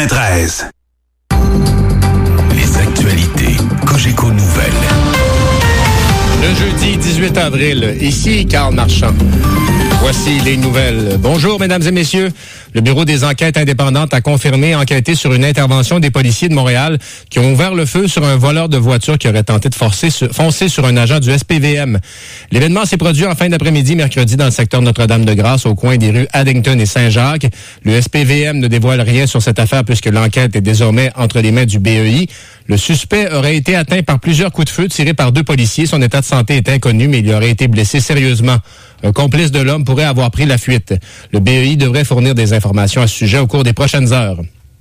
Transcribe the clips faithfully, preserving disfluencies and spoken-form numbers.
quatre-vingt-treize. Les actualités Cogeco Nouvelles. Le jeudi dix-huit avril, ici Carl Marchand. Voici les nouvelles. Bonjour, mesdames et messieurs. Le Bureau des enquêtes indépendantes a confirmé et enquêté sur une intervention des policiers de Montréal qui ont ouvert le feu sur un voleur de voiture qui aurait tenté de forcer sur, foncer sur un agent du S P V M. L'événement s'est produit en fin d'après-midi, mercredi, dans le secteur Notre-Dame-de-Grâce, au coin des rues Addington et Saint-Jacques. Le S P V M ne dévoile rien sur cette affaire puisque l'enquête est désormais entre les mains du B E I. Le suspect aurait été atteint par plusieurs coups de feu tirés par deux policiers. Son état de santé est inconnu, mais il aurait été blessé sérieusement. Un complice de l'homme pourrait avoir pris la fuite. Le B E I devrait fournir des informations à ce sujet au cours des prochaines heures.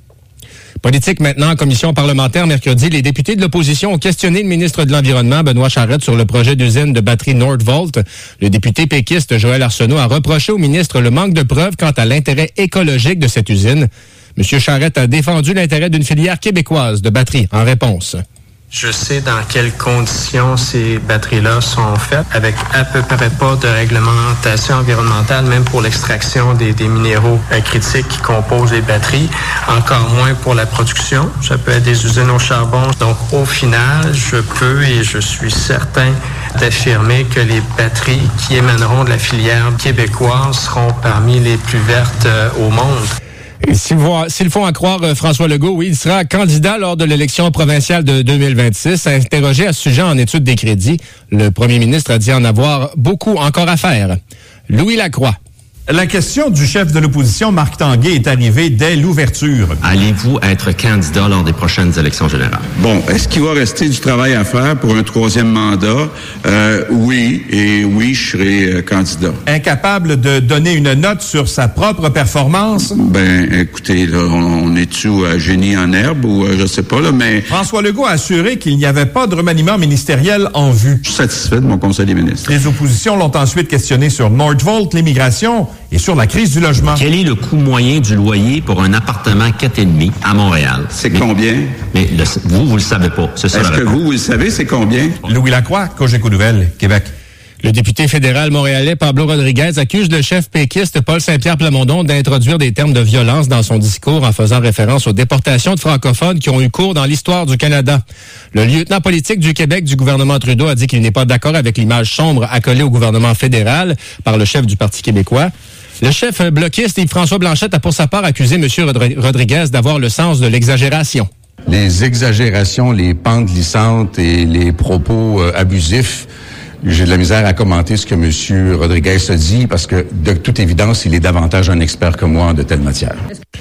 Politique maintenant, en commission parlementaire mercredi, les députés de l'opposition ont questionné le ministre de l'Environnement, Benoît Charette, sur le projet d'usine de batterie Nordvolt. Le député péquiste Joël Arsenault a reproché au ministre le manque de preuves quant à l'intérêt écologique de cette usine. M. Charette a défendu l'intérêt d'une filière québécoise de batterie en réponse. Je sais dans quelles conditions ces batteries-là sont faites, avec à peu près pas de réglementation environnementale, même pour l'extraction des, des minéraux euh, critiques qui composent les batteries, encore moins pour la production. Ça peut être des usines au charbon. Donc, au final, je peux et je suis certain d'affirmer que les batteries qui émaneront de la filière québécoise seront parmi les plus vertes euh, au monde. Et s'il faut, s'il faut en croire euh, François Legault, oui, il sera candidat lors de l'élection provinciale de deux mille vingt-six. Interrogé à ce sujet en étude des crédits, le premier ministre a dit en avoir beaucoup encore à faire. Louis Lacroix. La question du chef de l'opposition, Marc Tanguay, est arrivée dès l'ouverture. Allez-vous être candidat lors des prochaines élections générales? Bon, est-ce qu'il va rester du travail à faire pour un troisième mandat? Euh, oui, et oui, je serai euh, candidat. Incapable de donner une note sur sa propre performance? Ben, écoutez, là, on, on est-tu à génie en herbe ou euh, je sais pas, là, mais... François Legault a assuré qu'il n'y avait pas de remaniement ministériel en vue. Je suis satisfait de mon conseil des ministres. Les oppositions l'ont ensuite questionné sur Nordvolt, l'immigration et sur la crise du logement. Quel est le coût moyen du loyer pour un appartement quatre et demi à Montréal? C'est mais, combien? Mais le, vous, vous le savez pas. C'est ça. Est-ce que vous, vous le savez, c'est combien? Louis Lacroix, Cogeco Nouvelles, Québec. Le député fédéral montréalais Pablo Rodriguez accuse le chef péquiste Paul Saint-Pierre Plamondon d'introduire des termes de violence dans son discours en faisant référence aux déportations de francophones qui ont eu cours dans l'histoire du Canada. Le lieutenant politique du Québec du gouvernement Trudeau a dit qu'il n'est pas d'accord avec l'image sombre accolée au gouvernement fédéral par le chef du Parti québécois. Le chef bloquiste Yves-François Blanchette a pour sa part accusé M. Rodriguez d'avoir le sens de l'exagération. Les exagérations, les pentes glissantes et les propos euh, abusifs, j'ai de la misère à commenter ce que M. Rodriguez a dit parce que, de toute évidence, il est davantage un expert que moi en de telles matières.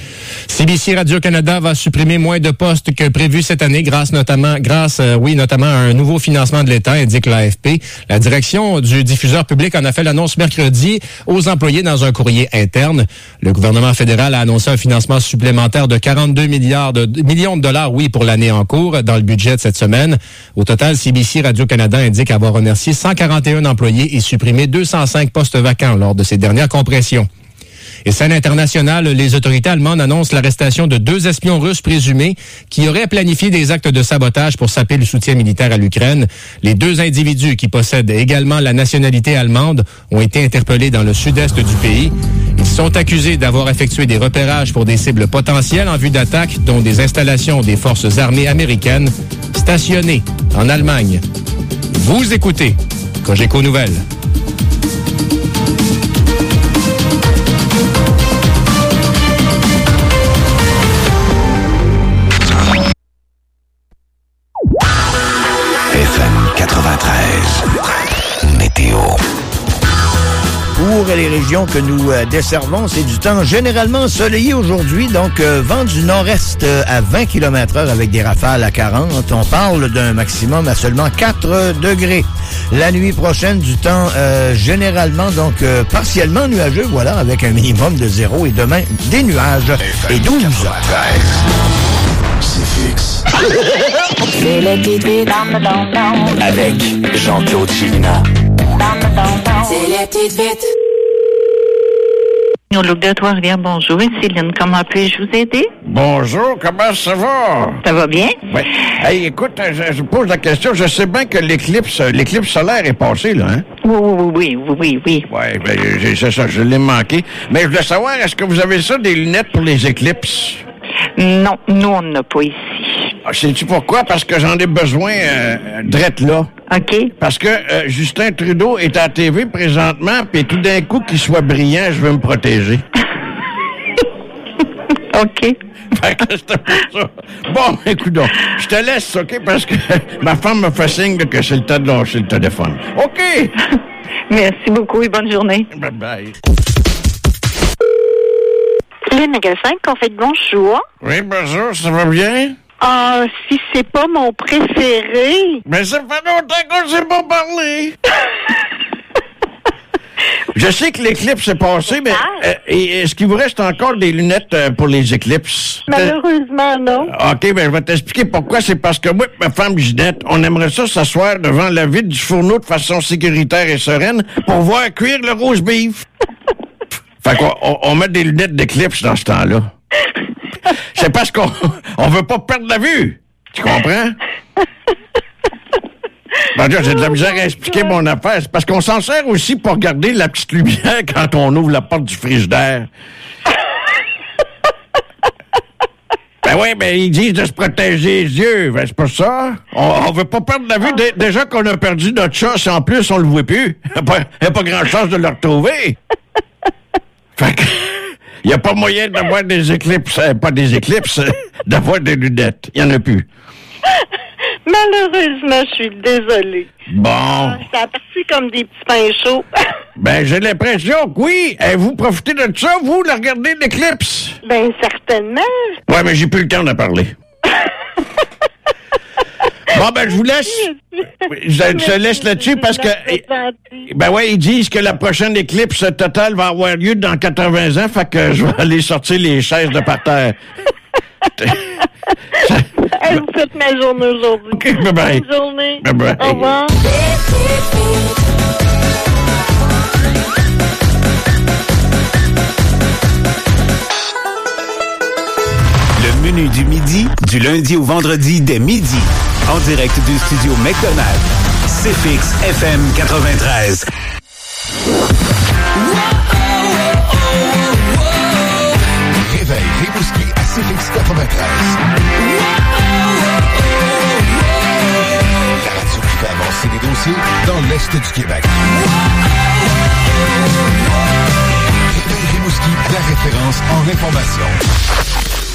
C B C Radio-Canada va supprimer moins de postes que prévu cette année grâce notamment, grâce, euh, oui, notamment à un nouveau financement de l'État, indique l'A F P. La direction du diffuseur public en a fait l'annonce mercredi aux employés dans un courrier interne. Le gouvernement fédéral a annoncé un financement supplémentaire de quarante-deux milliards de, millions de dollars, oui, pour l'année en cours dans le budget de cette semaine. Au total, C B C Radio-Canada indique avoir remercié cent quarante et un employés et supprimé deux cent cinq postes vacants lors de ces dernières compressions. Et scène internationale, les autorités allemandes annoncent l'arrestation de deux espions russes présumés qui auraient planifié des actes de sabotage pour saper le soutien militaire à l'Ukraine. Les deux individus qui possèdent également la nationalité allemande ont été interpellés dans le sud-est du pays. Ils sont accusés d'avoir effectué des repérages pour des cibles potentielles en vue d'attaques, dont des installations des forces armées américaines stationnées en Allemagne. Vous écoutez Cogeco Nouvelles. quatre-vingt-treize. Météo. Pour les régions que nous euh, desservons, c'est du temps généralement ensoleillé aujourd'hui, donc euh, vent du nord-est euh, à vingt kilomètres heure avec des rafales à quarante. On parle d'un maximum à seulement quatre degrés. La nuit prochaine, du temps euh, généralement, donc euh, partiellement nuageux, voilà, avec un minimum de zéro. Et demain, des nuages et douze. C'est fixe. C'est le petit dans avec Jean-Claude Chilina. C'est les petites vites. Au Look de Trois-Rivières, bonjour. Céline, comment puis-je vous aider? Bonjour, comment ça va? Ça va bien? Oui. Hey, écoute, je, je pose la question. Je sais bien que l'éclipse, l'éclipse solaire est passée, là, hein? Oui, oui, oui, oui, oui, oui. Oui, ben, c'est ça, je l'ai manqué. Mais je voulais savoir, est-ce que vous avez ça, des lunettes pour les éclipses? Non, nous, on n'en a pas ici. Ah, sais-tu pourquoi? Parce que j'en ai besoin euh, drette là. OK. Parce que euh, Justin Trudeau est à la T V présentement, puis tout d'un coup, qu'il soit brillant, je veux me protéger. OK. Fait que c'était pour ça. Bon, écoute donc, je te laisse, OK, parce que ma femme me fait signe que c'est le temps de lâcher le téléphone. OK! Merci beaucoup et bonne journée. Bye-bye. Le magasin qu'on fait bonjour. Oui, bonjour, ça va bien? Ah, si c'est pas mon préféré. Mais ça fait longtemps qu'on ne s'est pas parlé. Je sais que l'éclipse est passé, mais euh, est-ce qu'il vous reste encore des lunettes euh, pour les éclipses? Malheureusement, non. OK, ben je vais t'expliquer pourquoi. C'est parce que moi et ma femme Ginette, on aimerait ça s'asseoir devant la vitre du fourneau de façon sécuritaire et sereine pour voir cuire le roast beef. Fait qu'on on, on met des lunettes d'éclipse dans ce temps-là. C'est parce qu'on on veut pas perdre la vue. Tu comprends? Ben, j'ai de la misère à expliquer mon affaire. C'est parce qu'on s'en sert aussi pour regarder la petite lumière quand on ouvre la porte du frigidaire. Ben oui, ben ils disent de se protéger les yeux. Ben c'est pas ça. On, on veut pas perdre la vue. Dé, déjà qu'on a perdu notre chat, si en plus on le voit plus. Il n'y a, a pas grand chance de le retrouver. Fait que, il n'y a pas moyen d'avoir des éclipses, euh, pas des éclipses, euh, d'avoir des lunettes. Il n'y en a plus. Malheureusement, je suis désolée. Bon. Ah, ça a parti comme des petits pains chauds. Ben, j'ai l'impression que oui. Eh, vous profitez de ça, vous, de regarder l'éclipse? Ben, certainement. Ouais, mais j'ai plus le temps de parler. Bon, ben, je vous laisse. Je te laisse là-dessus parce que. Ben ouais, ils disent que la prochaine éclipse totale va avoir lieu dans quatre-vingts ans, fait que je vais aller sortir les chaises de par terre. Hey, vous faites ma journée aujourd'hui. Okay, bye bye. Bonne journée. Bye bye. Au revoir. Le menu du midi, du lundi au vendredi dès midi. En direct du studio McDonald's. C F X F M quatre-vingt-treize. Réveil Rimouski à C F X quatre-vingt-treize. La radio qui fait avancer les dossiers dans l'Est du Québec. Réveil Rimouski, la référence en information.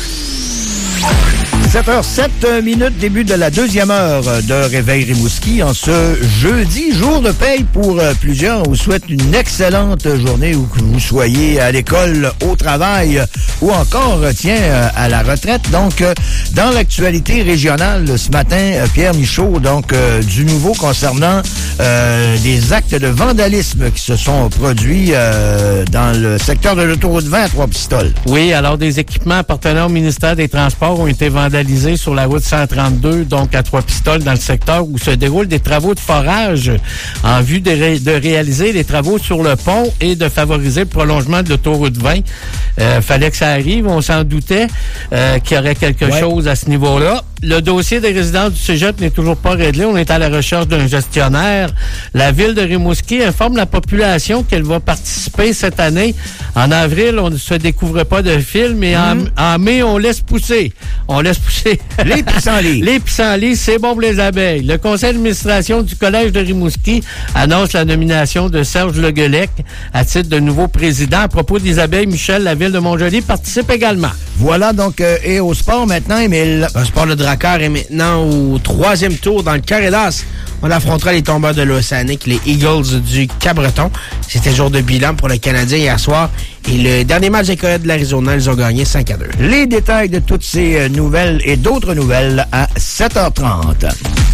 sept heures sept minutes, début de la deuxième heure de Réveil Rimouski en ce jeudi, jour de paye pour plusieurs. On vous souhaite une excellente journée où que vous soyez à l'école, au travail ou encore, tiens, à la retraite. Donc, dans l'actualité régionale ce matin, Pierre Michaud, donc, euh, du nouveau concernant euh, des actes de vandalisme qui se sont produits euh, dans le secteur de l'autoroute vingt à Trois-Pistoles. Oui, alors des équipements appartenant au ministère des Transports ont été vandalisés sur la route cent trente-deux, donc à Trois-Pistoles, dans le secteur où se déroulent des travaux de forage en vue de, ré- de réaliser les travaux sur le pont et de favoriser le prolongement de l'autoroute vingt. Euh, fallait que ça arrive, on s'en doutait euh, qu'il y aurait quelque ouais. chose à ce niveau-là. Le dossier des résidences du cégep n'est toujours pas réglé. On est à la recherche d'un gestionnaire. La ville de Rimouski informe la population qu'elle va participer cette année. En avril, on ne se découvre pas de film et mmh. en, en mai, on laisse pousser. On laisse pousser. Les pissenlits. Les pissenlits, c'est bon pour les abeilles. Le conseil d'administration du collège de Rimouski annonce la nomination de Serge Leguelec à titre de nouveau président. À propos des abeilles, Michel, la ville de Montjoly, participe également. Voilà donc, euh, et au sport maintenant, Émile. Le sport de Drakkar est maintenant au troisième tour dans le carré d'as. On affrontera les tombeurs de l'Océanique, les Eagles du Cabreton. C'était jour de bilan pour le Canadien hier soir. Et le dernier match des Coyotes de l'Arizona, ils ont gagné cinq à deux. Les détails de toutes ces nouvelles et d'autres nouvelles à sept heures trente.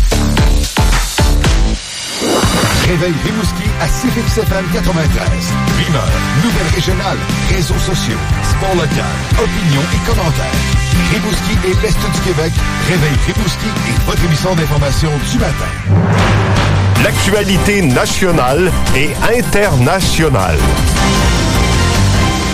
Réveil Rimouski à C F X F M quatre-vingt-treize. Rumeurs, nouvelles régionales, réseaux sociaux, sport local, opinions et commentaires. Rimouski et l'Est du Québec. Réveil Rimouski est votre émission d'information du matin. L'actualité nationale et internationale.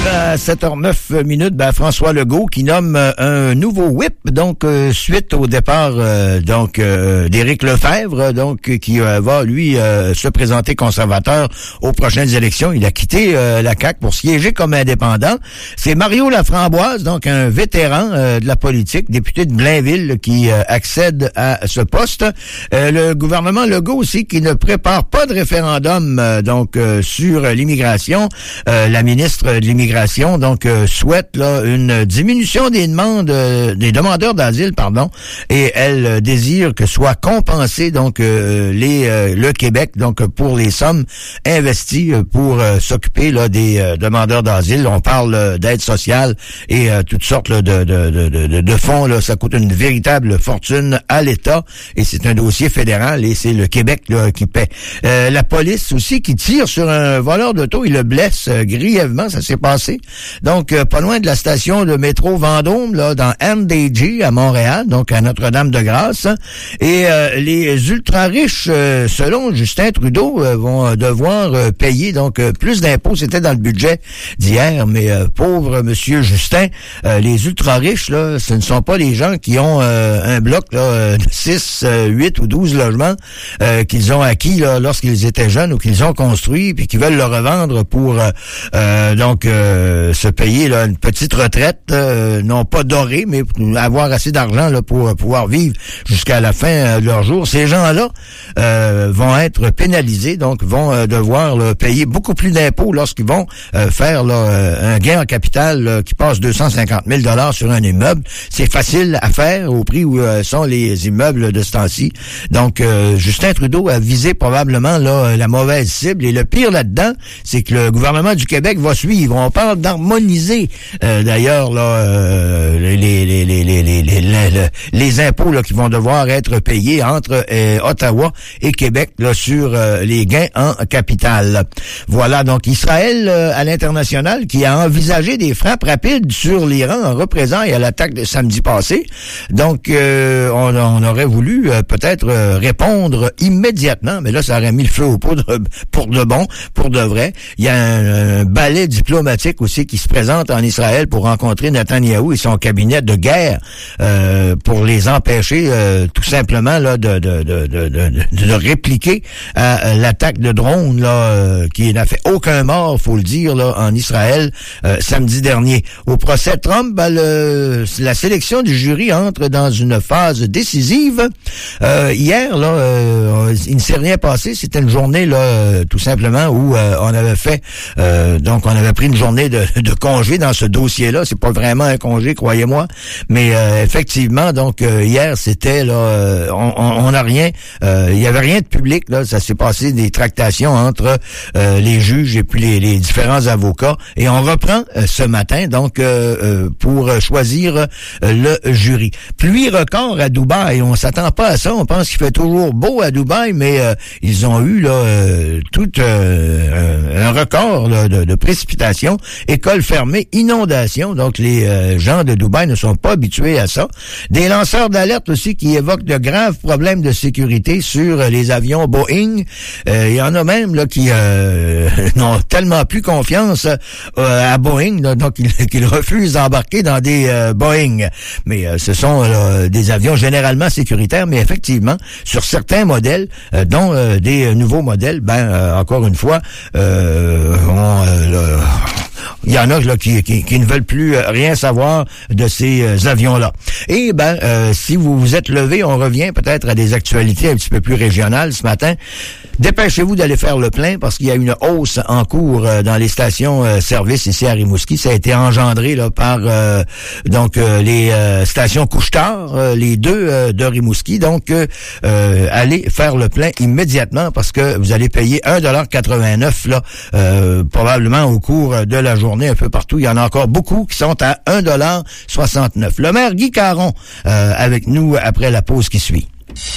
à sept heures neuf minutes, ben François Legault qui nomme euh, un nouveau whip, donc euh, suite au départ euh, donc euh, d'Éric Lefebvre, donc qui euh, va lui euh, se présenter conservateur aux prochaines élections. Il a quitté euh, la C A Q pour siéger comme indépendant. C'est Mario Laframboise, donc un vétéran euh, de la politique, député de Blainville, qui euh, accède à ce poste. Euh, le gouvernement Legault aussi qui ne prépare pas de référendum euh, donc euh, sur l'immigration. Euh, la ministre de l'immigration donc euh, souhaite là une diminution des demandes euh, des demandeurs d'asile pardon et elle euh, désire que soit compensé donc euh, les euh, le Québec donc pour les sommes investies euh, pour euh, s'occuper là des euh, demandeurs d'asile. On parle euh, d'aide sociale et euh, toutes sortes là, de, de, de, de, de fonds là, ça coûte une véritable fortune à l'État et c'est un dossier fédéral et c'est le Québec là, qui paie. Euh, la police aussi qui tire sur un voleur d'auto, il le blesse euh, grièvement, ça s'est passé. Donc, euh, pas loin de la station de métro Vendôme, là, dans M D G à Montréal, donc à Notre-Dame-de-Grâce. Hein. Et euh, les ultra-riches, euh, selon Justin Trudeau, euh, vont devoir euh, payer donc euh, plus d'impôts. C'était dans le budget d'hier, mais euh, pauvre monsieur Justin, euh, les ultra-riches, là, ce ne sont pas les gens qui ont euh, un bloc là, de six, huit ou douze logements euh, qu'ils ont acquis là, lorsqu'ils étaient jeunes ou qu'ils ont construit puis qui veulent le revendre pour euh, euh, donc euh, se payer là, une petite retraite, euh, non pas dorée, mais avoir assez d'argent là, pour pouvoir vivre jusqu'à la fin euh, de leur jour. Ces gens-là euh, vont être pénalisés, donc vont euh, devoir là, payer beaucoup plus d'impôts lorsqu'ils vont euh, faire là, euh, un gain en capital là, qui passe deux cent cinquante mille dollars sur un immeuble. C'est facile à faire au prix où euh, sont les immeubles de ce temps-ci. Donc, euh, Justin Trudeau a visé probablement là la mauvaise cible. Et le pire là-dedans, c'est que le gouvernement du Québec va suivre. On parle d'harmoniser, euh, d'ailleurs, là, euh, les, les, les, les, les, les, les, les, les impôts là, qui vont devoir être payés entre euh, Ottawa et Québec là, sur euh, les gains en capital. Voilà, donc Israël euh, à l'international qui a envisagé des frappes rapides sur l'Iran en représailles à l'attaque de samedi passé. Donc, euh, on, on aurait voulu euh, peut-être euh, répondre immédiatement, mais là, ça aurait mis le feu aux poudres pour de bon, pour de vrai. Il y a un, un balai diplomatique aussi qui se présente en Israël pour rencontrer Netanyahou et son cabinet de guerre euh, pour les empêcher euh, tout simplement là de, de, de, de, de, de répliquer à, à l'attaque de drone là euh, qui n'a fait aucun mort, faut le dire, là en Israël euh, samedi dernier. Au procès Trump, ben, le, la sélection du jury entre dans une phase décisive. Euh, hier, là, euh, il ne s'est rien passé. C'était une journée, là, euh, tout simplement, où euh, on avait fait, euh, donc on avait pris une journée de, de congé dans ce dossier-là. C'est pas vraiment un congé, croyez-moi, mais euh, effectivement, donc euh, hier, c'était là, euh, on n'a rien, euh, il y avait rien de public. Là, ça s'est passé des tractations entre euh, les juges et puis les, les différents avocats. Et on reprend euh, ce matin, donc euh, euh, pour choisir euh, le jury. Pluie record à Dubaï. On s'attend pas à ça. On pense qu'il fait toujours beau à Dubaï, mais euh, ils ont eu là euh, tout euh, un record là, de, de précipitations. Écoles fermées, inondations. Donc les euh, gens de Dubaï ne sont pas habitués à ça. Des lanceurs d'alerte aussi qui évoquent de graves problèmes de sécurité sur euh, les avions Boeing. Euh, il y en a même là qui euh, n'ont tellement plus confiance euh, à Boeing, là, donc ils, qu'ils refusent d'embarquer dans des euh, Boeing. Mais euh, ce sont euh, des avions généralement sécuritaires, mais effectivement, sur certains modèles, euh, dont euh, des euh, nouveaux modèles, ben euh, encore une fois, euh, on, euh, il y en a là, qui, qui, qui ne veulent plus euh, rien savoir de ces euh, avions-là. Et ben, euh, si vous vous êtes levé, on revient peut-être à des actualités un petit peu plus régionales ce matin. Dépêchez-vous d'aller faire le plein parce qu'il y a une hausse en cours euh, dans les stations euh, service ici à Rimouski. Ça a été engendré là par euh, donc euh, les euh, stations Couche-Tard, euh, les deux euh, de Rimouski. Donc, euh, euh, allez faire le plein immédiatement parce que vous allez payer un dollar quatre-vingt-neuf là euh, probablement au cours de la journée un peu partout. Il y en a encore beaucoup qui sont à un dollar soixante-neuf. Le maire Guy Caron euh, avec nous après la pause qui suit.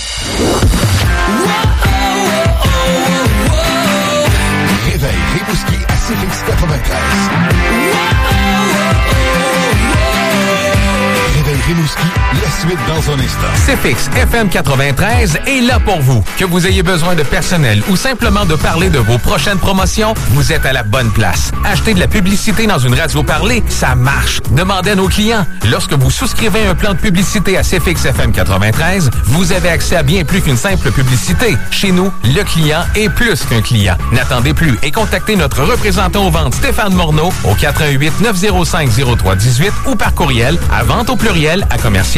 Réveil Rimouski à C F X quatre-vingt-treize. Réveil Rimouski, la suite dans un instant. C F X F M quatre-vingt-treize est là pour vous. Que vous ayez besoin de personnel ou simplement de parler de vos prochaines promotions, vous êtes à la bonne place. Acheter de la publicité dans une radio parlée, ça marche. Demandez à nos clients. Lorsque vous souscrivez un plan de publicité à C F X F M quatre-vingt-treize, vous avez accès à bien plus qu'une simple publicité. Chez nous, le client est plus qu'un client. N'attendez plus et contactez notre représentant aux ventes Stéphane Morneau au quatre un huit neuf zéro cinq zéro trois un huit ou par courriel à vente au pluriel à commercial